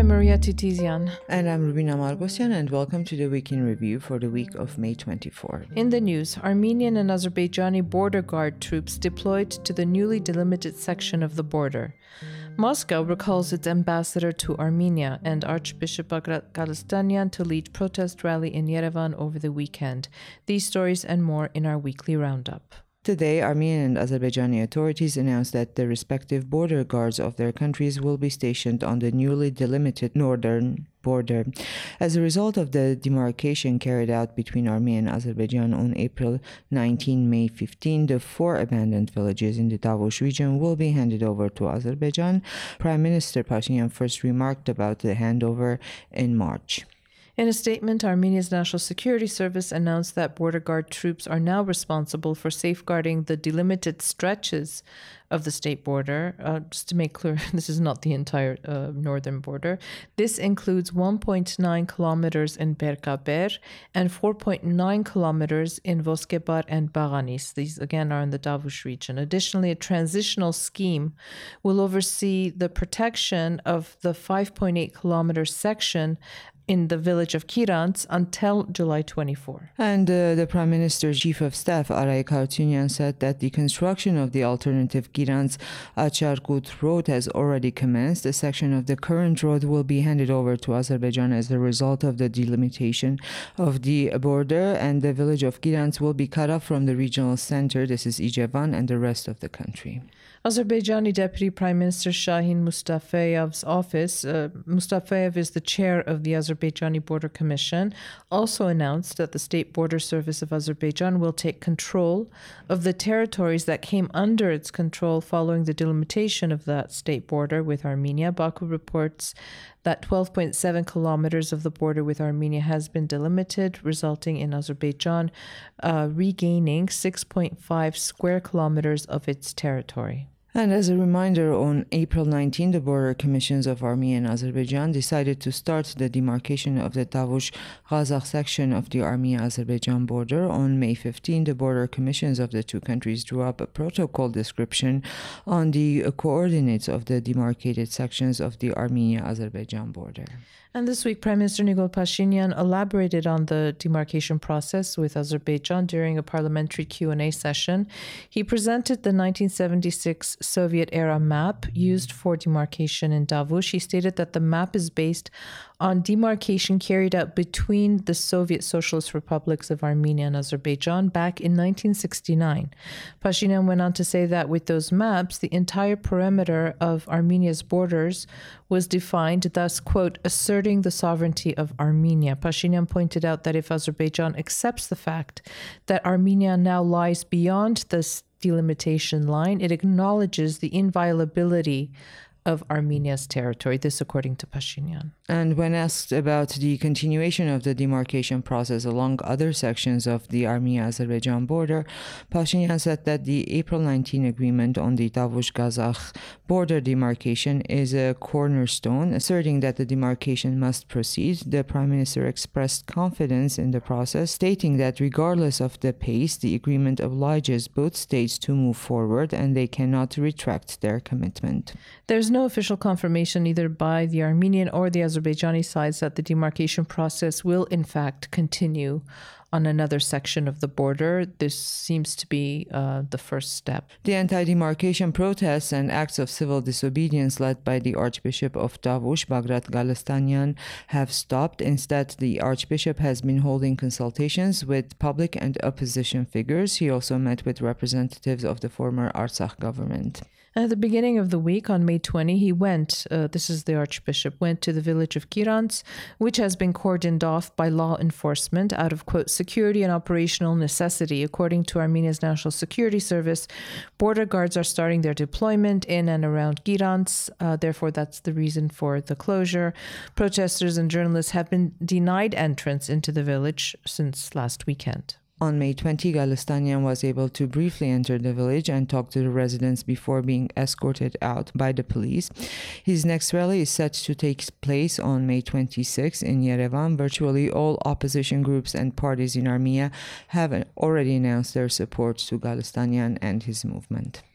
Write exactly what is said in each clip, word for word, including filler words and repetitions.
I'm Maria Titizian. And I'm Rubina Margosyan, and welcome to the Week in Review for the week of May twenty-fourth. In the news, Armenian and Azerbaijani border guard troops deployed to the newly delimited section of the border. Moscow recalls its ambassador to Armenia, and Archbishop Bagrat Galastanian to lead protest rally in Yerevan over the weekend. These stories and more in our weekly roundup. Today, Armenian and Azerbaijani authorities announced that the respective border guards of their countries will be stationed on the newly delimited northern border. As a result of the demarcation carried out between Armenia and Azerbaijan on April nineteenth, May fifteenth, the four abandoned villages in the Tavush region will be handed over to Azerbaijan. Prime Minister Pashinyan first remarked about the handover in March. In a statement, Armenia's National Security Service announced that border guard troops are now responsible for safeguarding the delimited stretches of the state border. Uh, just to make clear, this is not the entire uh, northern border. This includes one point nine kilometers in Berkaber and four point nine kilometers in Voskebar and Baganis. These, again, are in the Tavush region. Additionally, a transitional scheme will oversee the protection of the five point eight kilometer section in the village of Kirans until July twenty-fourth. And uh, the Prime Minister's Chief of Staff, Aray Kartunyan, said that the construction of the alternative Kirans-Acharkut road has already commenced. A section of the current road will be handed over to Azerbaijan as a result of the delimitation of the border, and the village of Kirans will be cut off from the regional center, this is Ijevan, and the rest of the country. Azerbaijani Deputy Prime Minister Shahin Mustafayev's office, uh, Mustafayev is the chair of the Azerbaijani Border Commission, also announced that the State Border Service of Azerbaijan will take control of the territories that came under its control following the delimitation of that state border with Armenia. Baku reports that twelve point seven kilometers of the border with Armenia has been delimited, resulting in Azerbaijan uh, regaining six point five square kilometers of its territory. And as a reminder, on April nineteenth, the border commissions of Armenia and Azerbaijan decided to start the demarcation of the Tavush-Kazakh section of the Armenia-Azerbaijan border. On May fifteenth, the border commissions of the two countries drew up a protocol description on the coordinates of the demarcated sections of the Armenia-Azerbaijan border. And this week, Prime Minister Nikol Pashinyan elaborated on the demarcation process with Azerbaijan during a parliamentary Q and A session. He presented the nineteen seventy-six Soviet-era map used for demarcation in Tavush. He stated that the map is based on demarcation carried out between the Soviet Socialist Republics of Armenia and Azerbaijan back in nineteen sixty-nine. Pashinyan went on to say that with those maps, the entire perimeter of Armenia's borders was defined, thus, quote, asserting the sovereignty of Armenia. Pashinyan pointed out that if Azerbaijan accepts the fact that Armenia now lies beyond this delimitation line, it acknowledges the inviolability of Armenia's territory. This according to Pashinyan. And when asked about the continuation of the demarcation process along other sections of the Armenia-Azerbaijan border, Pashinyan said that the April nineteenth agreement on the Tavush-Kazakh border demarcation is a cornerstone, asserting that the demarcation must proceed. The Prime Minister expressed confidence in the process, stating that regardless of the pace, the agreement obliges both states to move forward and they cannot retract their commitment. There's no official confirmation either by the Armenian or the Azerbaijani sides that the demarcation process will in fact continue on another section of the border. This seems to be uh, the first step. The anti-demarcation protests and acts of civil disobedience led by the Archbishop of Tavush, Bagrat Galastanian, have stopped. Instead, the Archbishop has been holding consultations with public and opposition figures. He also met with representatives of the former Artsakh government. At the beginning of the week, on May twentieth, he went, uh, this is the Archbishop, went to the village of Kirans, which has been cordoned off by law enforcement out of, quote, security and operational necessity. According to Armenia's National Security Service, border guards are starting their deployment in and around Kirans. Uh, therefore, that's the reason for the closure. Protesters and journalists have been denied entrance into the village since last weekend. On May twentieth, Galastanian was able to briefly enter the village and talk to the residents before being escorted out by the police. His next rally is set to take place on May twenty-sixth in Yerevan. Virtually all opposition groups and parties in Armenia have already announced their support to Galastanian and his movement.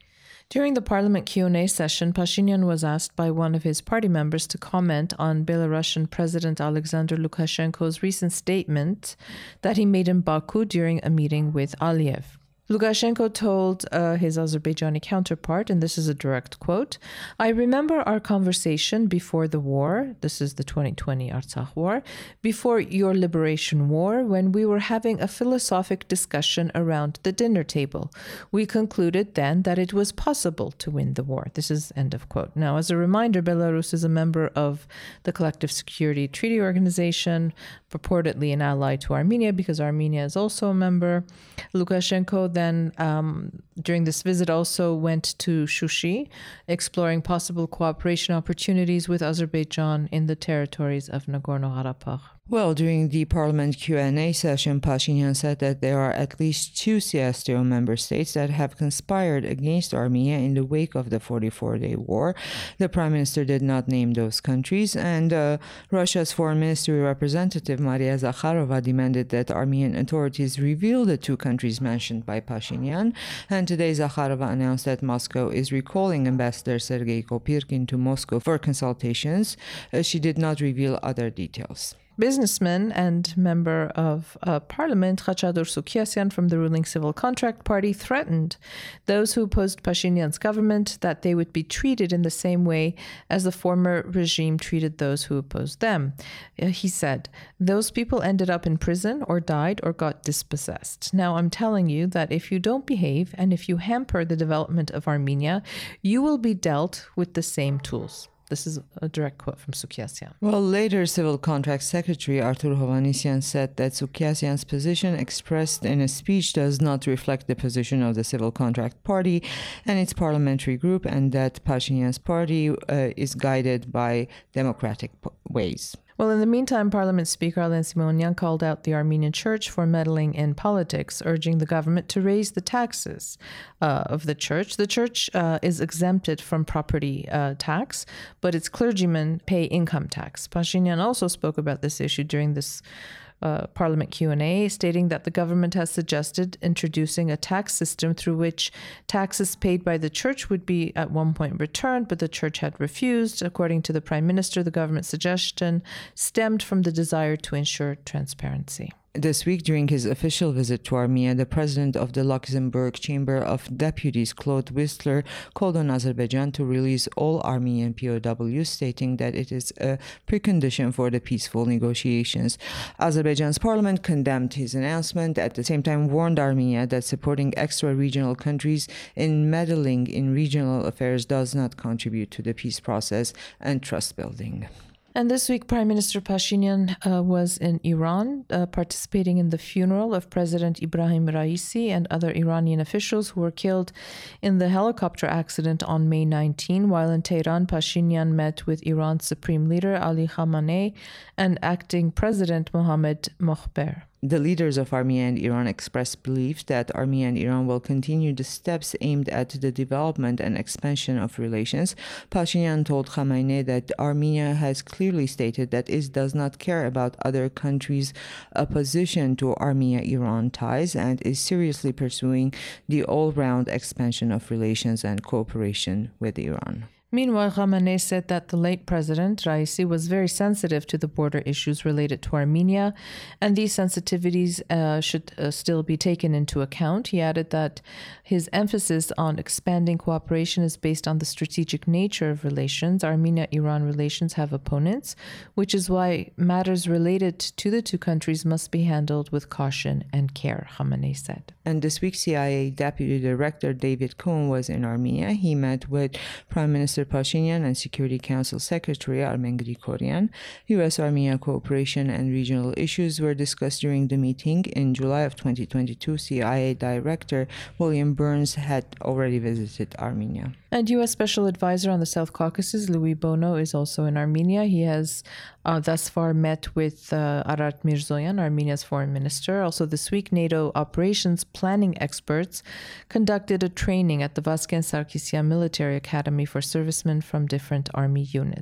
During the parliament Q and A session, Pashinyan was asked by one of his party members to comment on Belarusian President Alexander Lukashenko's recent statement that he made in Baku during a meeting with Aliyev. Lukashenko told uh, his Azerbaijani counterpart, and this is a direct quote, "I remember our conversation before the war," this is the twenty twenty Artsakh war, "before your liberation war, when we were having a philosophic discussion around the dinner table. We concluded then that it was possible to win the war." This is end of quote. Now, as a reminder, Belarus is a member of the Collective Security Treaty Organization, purportedly an ally to Armenia because Armenia is also a member. Lukashenko then Then, um, during this visit, also went to Shushi, exploring possible cooperation opportunities with Azerbaijan in the territories of Nagorno-Karabakh. Well, during the Parliament Q and A session, Pashinyan said that there are at least two C S T O member states that have conspired against Armenia in the wake of the forty-four-day war. The Prime Minister did not name those countries, and uh, Russia's Foreign Ministry representative Maria Zakharova demanded that Armenian authorities reveal the two countries mentioned by Pashinyan. And today, Zakharova announced that Moscow is recalling Ambassador Sergei Kopyrkin to Moscow for consultations. Uh, she did not reveal other details. Businessman and member of uh, parliament, Khachadur Sukyasyan from the ruling Civil Contract Party, threatened those who opposed Pashinyan's government that they would be treated in the same way as the former regime treated those who opposed them. Uh, he said, "Those people ended up in prison or died or got dispossessed. Now I'm telling you that if you don't behave and if you hamper the development of Armenia, you will be dealt with the same tools." This is a direct quote from Sukyasyan. Well, later, Civil Contract Secretary Artur Hovhannisyan said that Sukyasyan's position expressed in a speech does not reflect the position of the Civil Contract Party and its parliamentary group, and that Pashinyan's party uh, is guided by democratic p- ways. Well, in the meantime, Parliament Speaker Alen Simonyan called out the Armenian Church for meddling in politics, urging the government to raise the taxes uh, of the church. The church uh, is exempted from property uh, tax, but its clergymen pay income tax. Pashinyan also spoke about this issue during this Uh, Parliament Q and A, stating that the government has suggested introducing a tax system through which taxes paid by the church would be at one point returned, but the church had refused. According to the Prime Minister, the government's suggestion stemmed from the desire to ensure transparency. This week, during his official visit to Armenia, the president of the Luxembourg Chamber of Deputies, Claude Whistler, called on Azerbaijan to release all Armenian P O Ws, stating that it is a precondition for the peaceful negotiations. Azerbaijan's parliament condemned his announcement, at the same time warned Armenia that supporting extra-regional countries in meddling in regional affairs does not contribute to the peace process and trust building. And this week, Prime Minister Pashinyan uh, was in Iran, uh, participating in the funeral of President Ibrahim Raisi and other Iranian officials who were killed in the helicopter accident on May nineteenth. While in Tehran, Pashinyan met with Iran's Supreme Leader Ali Khamenei and acting President Mohammad Mokhber. The leaders of Armenia and Iran expressed belief that Armenia and Iran will continue the steps aimed at the development and expansion of relations. Pashinyan told Khamenei that Armenia has clearly stated that it does not care about other countries' opposition to Armenia-Iran ties and is seriously pursuing the all-round expansion of relations and cooperation with Iran. Meanwhile, Khamenei said that the late president, Raisi, was very sensitive to the border issues related to Armenia, and these sensitivities uh, should uh, still be taken into account. He added that his emphasis on expanding cooperation is based on the strategic nature of relations. Armenia-Iran relations have opponents, which is why matters related to the two countries must be handled with caution and care, Khamenei said. And this week, C I A Deputy Director David Cohen was in Armenia. He met with Prime Minister Pashinyan and Security Council Secretary Armen Grigoryan. U S-Armenia cooperation and regional issues were discussed during the meeting. In July of twenty twenty-two, C I A Director William Burns had already visited Armenia. And U S Special Advisor on the South Caucasus, Louis Bono, is also in Armenia. He has uh, thus far met with uh, Arat Mirzoyan, Armenia's foreign minister. Also this week, NATO operations planning experts conducted a training at the Vasken Sarkisyan Military Academy for servicemen from different army units.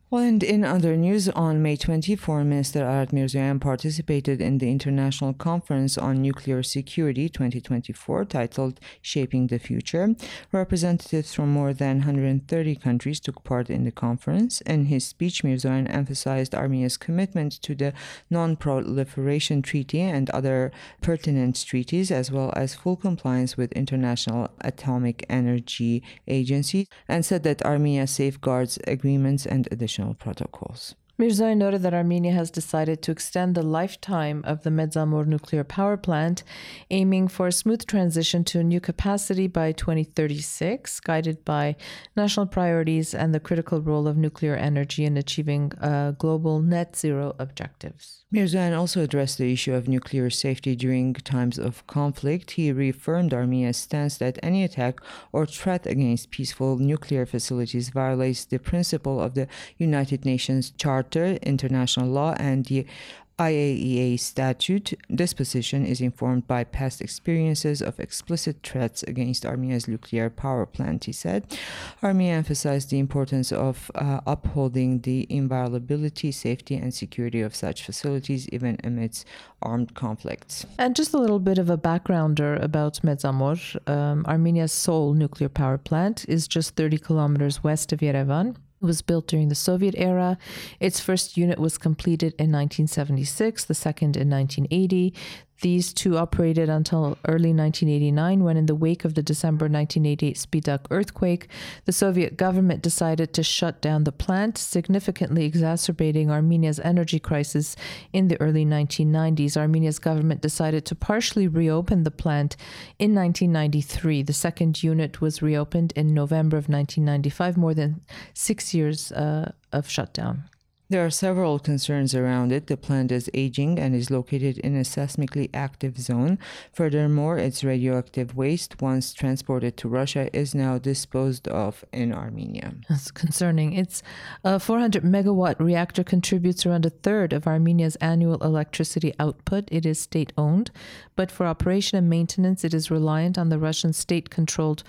Well, and in other news, on May twentieth, Foreign Minister Arat Mirzoyan participated in the International Conference on Nuclear Security twenty twenty-four, titled Shaping the Future. Representatives from more than one hundred thirty countries took part in the conference. In his speech, Mirzoyan emphasized Armenia's commitment to the Non-Proliferation Treaty and other pertinent treaties, as well as full compliance with International Atomic Energy Agency, and said that Armenia safeguards agreements and additional protocols. Mirzoyan noted that Armenia has decided to extend the lifetime of the Medzamor nuclear power plant, aiming for a smooth transition to a new capacity by twenty thirty-six, guided by national priorities and the critical role of nuclear energy in achieving uh, global net zero objectives. Mirzoyan also addressed the issue of nuclear safety during times of conflict. He reaffirmed Armenia's stance that any attack or threat against peaceful nuclear facilities violates the principle of the United Nations Charter, international law, and the I A E A statute. This position is informed by past experiences of explicit threats against Armenia's nuclear power plant, he said. Armenia emphasized the importance of uh, upholding the inviolability, safety, and security of such facilities, even amidst armed conflicts. And just a little bit of a backgrounder about Medzamor. Um, Armenia's sole nuclear power plant is just thirty kilometers west of Yerevan. It was built during the Soviet era. Its first unit was completed in nineteen seventy-six, the second in nineteen eighty. These two operated until early nineteen eighty-nine, when in the wake of the December nineteen eighty-eight Spidak earthquake, the Soviet government decided to shut down the plant, significantly exacerbating Armenia's energy crisis in the early nineteen nineties. Armenia's government decided to partially reopen the plant in nineteen ninety-three. The second unit was reopened in November of nineteen ninety-five, more than six years uh, of shutdown. There are several concerns around it. The plant is aging and is located in a seismically active zone. Furthermore, its radioactive waste, once transported to Russia, is now disposed of in Armenia. That's concerning. Its uh, four hundred megawatt reactor contributes around a third of Armenia's annual electricity output. It is state-owned, but for operation and maintenance, it is reliant on the Russian state-controlled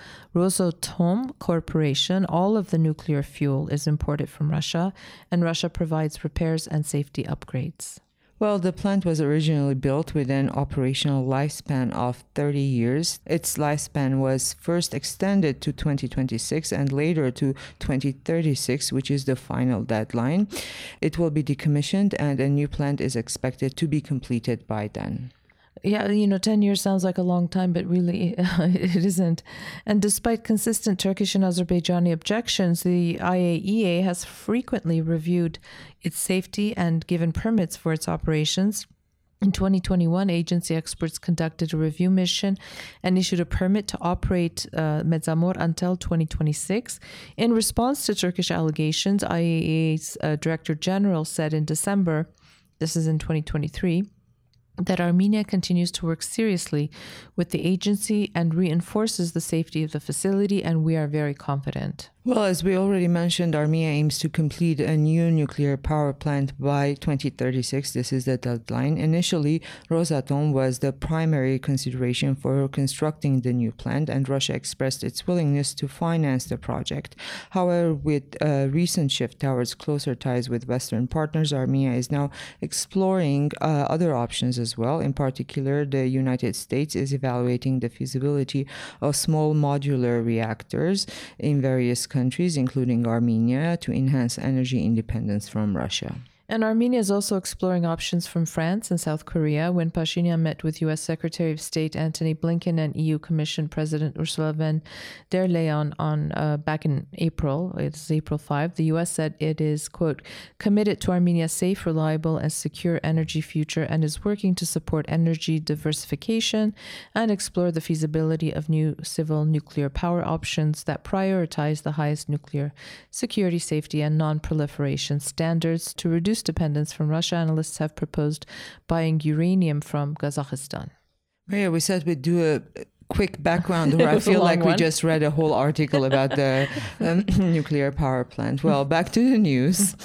Rosatom Corporation. All of the nuclear fuel is imported from Russia, and Russia provides provides repairs and safety upgrades. Well, the plant was originally built with an operational lifespan of thirty years. Its lifespan was first extended to twenty twenty-six and later to twenty thirty-six, which is the final deadline. It will be decommissioned and a new plant is expected to be completed by then. Yeah, you know, ten years sounds like a long time, but really it isn't. And despite consistent Turkish and Azerbaijani objections, the I A E A has frequently reviewed its safety and given permits for its operations. In twenty twenty-one, agency experts conducted a review mission and issued a permit to operate uh, Medzamor until twenty twenty-six. In response to Turkish allegations, I A E A's uh, Director General said in December, this is in twenty twenty-three, that Armenia continues to work seriously with the agency and reinforces the safety of the facility, and we are very confident. Well, as we already mentioned, Armenia aims to complete a new nuclear power plant by twenty thirty-six. This is the deadline. Initially, Rosatom was the primary consideration for constructing the new plant, and Russia expressed its willingness to finance the project. However, with a recent shift towards closer ties with Western partners, Armenia is now exploring uh, other options as well. In particular, the United States is evaluating the feasibility of small modular reactors in various countries. countries, including Armenia, to enhance energy independence from Russia. And Armenia is also exploring options from France and South Korea. When Pashinyan met with U S Secretary of State Antony Blinken and E U Commission President Ursula von der Leyen on uh, back in April, it's April fifth, the U S said it is, quote, committed to Armenia's safe, reliable, and secure energy future and is working to support energy diversification and explore the feasibility of new civil nuclear power options that prioritize the highest nuclear security, safety, and non-proliferation standards to reduce dependence from Russia. Analysts have proposed buying uranium from Kazakhstan. Maria, we said we'd do a quick background where I feel like one. we just read a whole article about the um, nuclear power plant. Well, back to the news.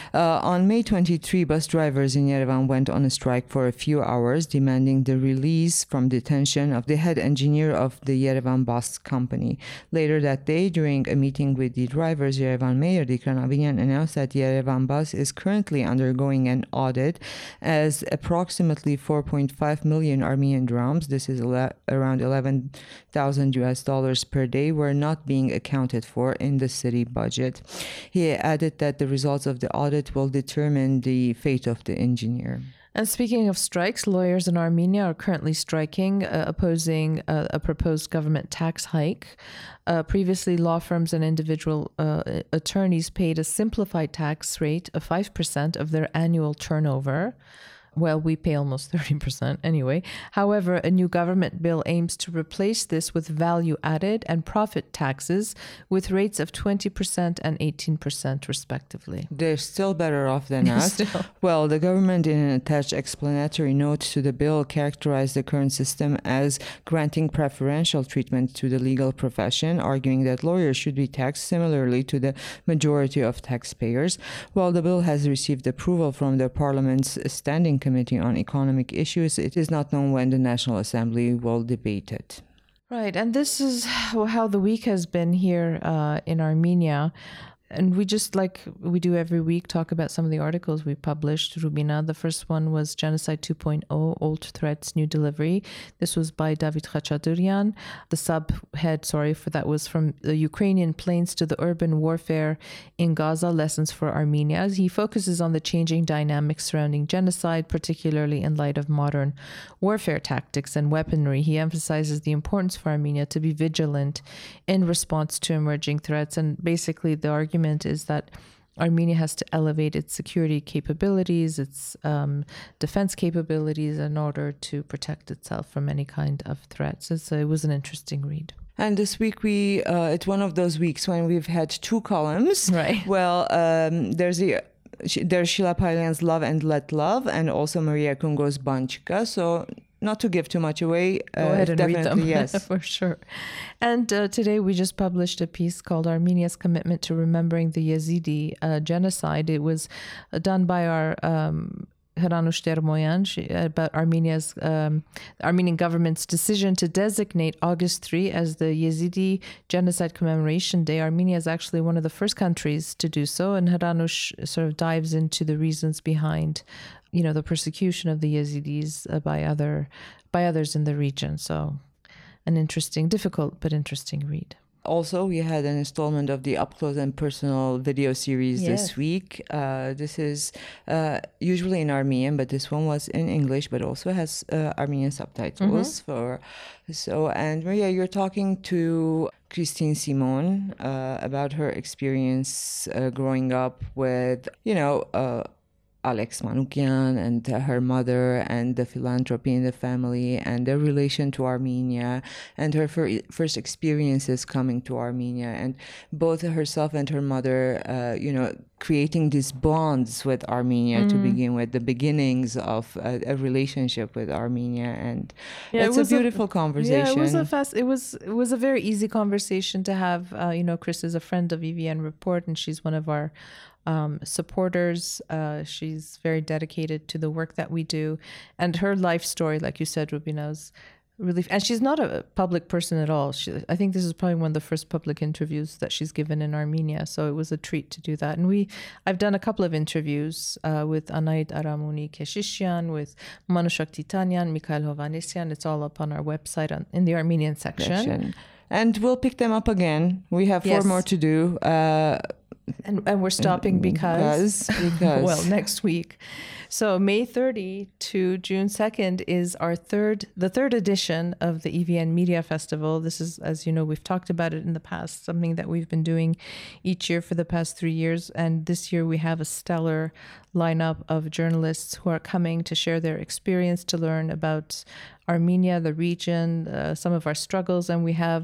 Uh, on May twenty-third, bus drivers in Yerevan went on a strike for a few hours, demanding the release from detention of the head engineer of the Yerevan bus company. Later that day, during a meeting with the drivers, Yerevan Mayor Dikran Abinian announced that Yerevan bus is currently undergoing an audit as approximately four point five million Armenian drams, this is ele- around eleven thousand U S dollars per day, were not being accounted for in the city budget. He added that the results of the audit will determine the fate of the engineer. And speaking of strikes, lawyers in Armenia are currently striking, uh, opposing uh, a proposed government tax hike. Uh, previously, law firms and individual uh, attorneys paid a simplified tax rate of five percent of their annual turnover. Well, we pay almost thirty percent anyway. However, a new government bill aims to replace this with value-added and profit taxes with rates of twenty percent and eighteen percent respectively. They're still better off than us. Still. Well, the government, in an attached explanatory note to the bill, characterized the current system as granting preferential treatment to the legal profession, arguing that lawyers should be taxed similarly to the majority of taxpayers. While the bill has received approval from the Parliament's Standing Committee on Economic Issues, it is not known when the National Assembly will debate it. Right, and this is how the week has been here uh, in Armenia. And we just, like we do every week, talk about some of the articles we published. Rubina, the first one was Genocide two point oh, Old Threats, New Delivery. This was by David Khachadurian. The subhead, sorry, for that was From the Ukrainian Plains to the Urban Warfare in Gaza, Lessons for Armenia. He focuses on the changing dynamics surrounding genocide, particularly in light of modern warfare tactics and weaponry. He emphasizes the importance for Armenia to be vigilant in response to emerging threats. And basically the argument is that Armenia has to elevate its security capabilities, its um, defense capabilities in order to protect itself from any kind of threats. So it was an interesting read. And this week, we uh, it's one of those weeks when we've had two columns. Right. Well, um, there's the there's Sheila Palian's Love and Let Love, and also Maria Kungo's Banchika. So not to give too much away. Go uh, ahead and read them. Yes. For sure. And uh, today we just published a piece called Armenia's Commitment to Remembering the Yazidi uh, Genocide. It was uh, done by our um, Hranush Termoyan about Armenia's um, Armenian government's decision to designate August third as the Yazidi Genocide Commemoration Day. Armenia is actually one of the first countries to do so, and Hranush sort of dives into the reasons behind, you know, the persecution of the Yazidis uh, by other by others in the region. So, an interesting, difficult but interesting read. Also, we had an installment of the Up Close and Personal video series yes. this week. Uh, this is uh, usually in Armenian, but this one was in English, but also has uh, Armenian subtitles. Mm-hmm. for so. And Maria, you're talking to Christine Simon uh, about her experience uh, growing up with, you know, uh, Alex Manukyan and uh, her mother, and the philanthropy in the family, and their relation to Armenia, and her fir- first experiences coming to Armenia, and both herself and her mother, uh, you know, creating these bonds with Armenia mm-hmm. to begin with, the beginnings of a, a relationship with Armenia, and yeah, it's it a beautiful a, conversation. Yeah, it was a fast. It was it was a very easy conversation to have. Uh, you know, Chris is a friend of E V N Report, and she's one of our Um, supporters. Uh, she's very dedicated to the work that we do, and her life story, like you said, Rubina, is really. And she's not a public person at all. She, I think this is probably one of the first public interviews that she's given in Armenia, so it was a treat to do that. And we, I've done a couple of interviews uh, with Anait Aramuni Keshishian, with Manushak Titanyan, Mikhail Hovanesyan. It's all up on our website on, in the Armenian section. section. And we'll pick them up again. We have four yes. more to do. Uh, And, and we're stopping because, because, because. well, next week. So May thirtieth to June second is our third, the third edition of the E V N Media Festival. This is, as you know, we've talked about it in the past, something that we've been doing each year for the past three years. And this year we have a stellar lineup of journalists who are coming to share their experience, to learn about Armenia, the region, uh, some of our struggles. And we have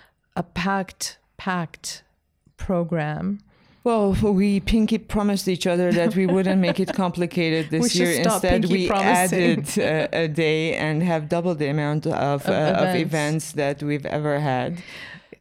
a packed, packed program. Well, we pinky promised each other that we wouldn't make it complicated this we year. Instead, we promising. added a, a day and have double the amount of, of, uh, events. of events that we've ever had.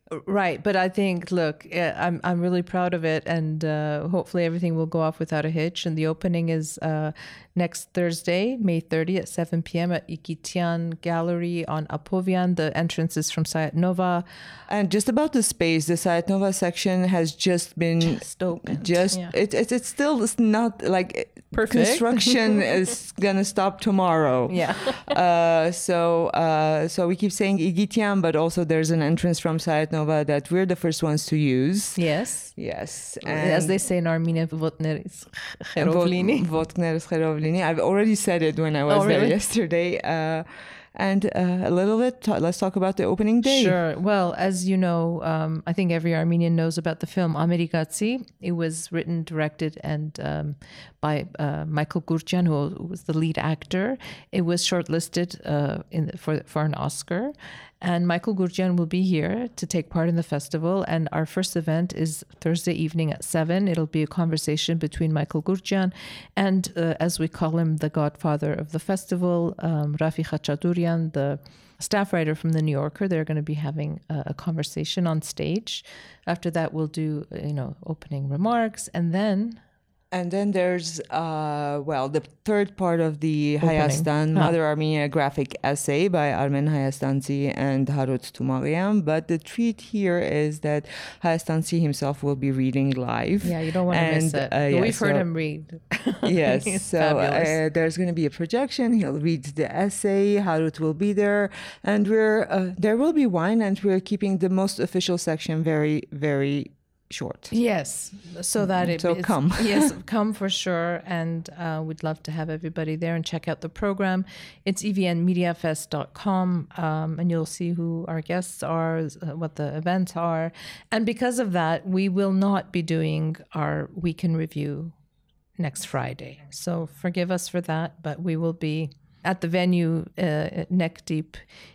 Right, but I think, look, eh, I'm I'm really proud of it, and uh, hopefully everything will go off without a hitch. And the opening is uh, next Thursday, May thirtieth at seven p.m. at Ikitian Gallery on Apovian. The entrance is from Sayat Nova. And just about the space, the Sayat Nova section has just been Just opened. just Yeah. it, it, it's still it's not like Perfect. construction is gonna stop tomorrow. Yeah. uh, so uh, so we keep saying Igitian, but also there's an entrance from Sayat Nova that we're the first ones to use. Yes. Yes, As they say in Armenia, Votner is Kherovlini. Votner is Kherovlini. I've already said it when I was Oh, there really? yesterday. Uh, and uh, a little bit, let's talk about the opening day. Sure. Well, as you know, um, I think every Armenian knows about the film Amerigatsi. It was written, directed, and um, by uh, Michael Gurcan, who was the lead actor. It was shortlisted uh, in for for an Oscar. And Michael Gurcan will be here to take part in the festival. And our first event is Thursday evening at seven. It'll be a conversation between Michael Gurcan and, uh, as we call him, the godfather of the festival, um, Rafi Khachadurian, the staff writer from The New Yorker. They're going to be having a, a conversation on stage. After that, we'll do, you know, opening remarks. And then... And then there's, uh, well, the third part of the Opening. Hayastan, Huh. Mother Armenia graphic essay by Armen Hayastansi and Harut Tumarian. But the treat here is that Hayastansi himself will be reading live. Yeah, you don't want to miss And, it. uh, yeah, We've heard so- him read. Yes, He's so fabulous. uh, there's going to be a projection. He'll read the essay. Harut will be there, and we're uh, there will be wine, and we're keeping the most official section very, very short. Yes, so that it So it's- come. Yes, come for sure, and uh, we'd love to have everybody there and check out the program. It's e v n media fest dot com, um, and you'll see who our guests are, uh, what the events are, and because of that, we will not be doing our weekend review next Friday. So forgive us for that, but we will be at the venue uh, neck deep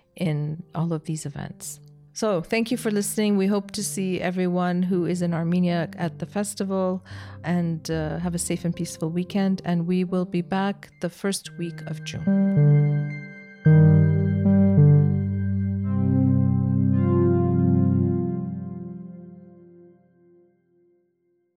in all of these events. So thank you for listening. We hope to see everyone who is in Armenia at the festival, and uh, have a safe and peaceful weekend. And we will be back the first week of June.